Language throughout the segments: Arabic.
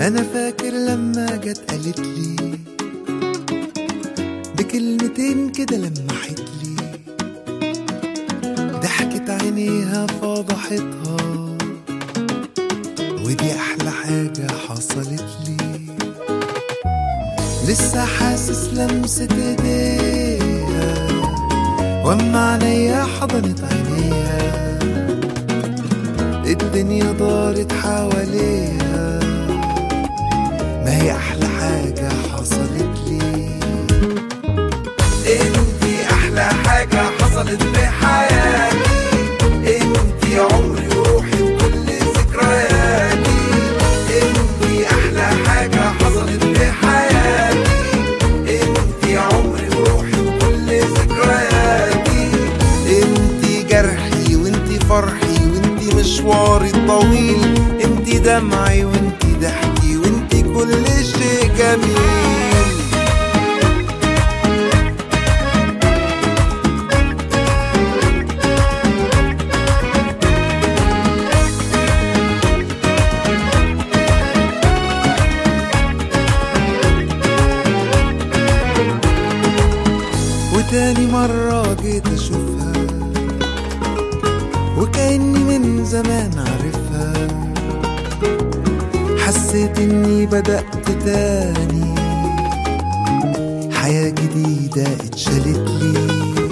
أنا فاكر لما جت قالت لي بكلمتين كده لمحتلي، ضحكت عينيها فضحتها، ودي أحلى حاجة حصلت لي. لسه حاسس لمسة ايديها واما عليا حضنت عينيها، الدنيا دارت حواليها، ما هي أحلى حاجة حصلت لي. انتي أحلى حاجة حصلت في حياتي، انتي عمري وروحي وكل ذكرياتي، انتي أحلى حاجة حصلت في حياتي، انتي عمري وروحي وكل ذكرياتي، انتي جرحي وانتي فرحي وانتي مشواري الطويل، انتي دمعي وانتي ضحكي وانتي كل شيء جميل. وتاني مرة جيت أشوفها وكأني من زمان عارفها، حسيت إني بدأت تاني حياة جديدة اتشالت لي.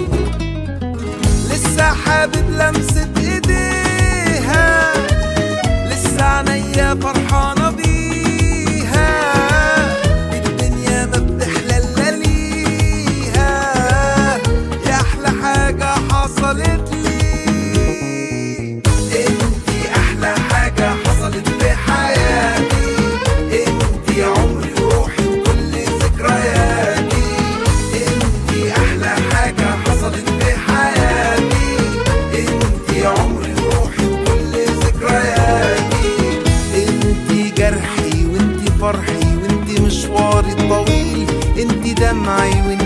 لسه حابب لمسة إيديها، لسه عينيا فرحانة بيها، الدنيا ما بتحلى إلا ليها، يا أحلى حاجة حصلت لي. انتي أحلى حاجة حصلت في حياتي، انتي عمري وروحي وكل ذكرياتي، انتي أحلى حاجة حصلت في حياتي، انتي عمري وروحي وكل ذكرياتي، انتي جرحي وانتي فرحي وانتي مشواري الطويل، انتي دمعي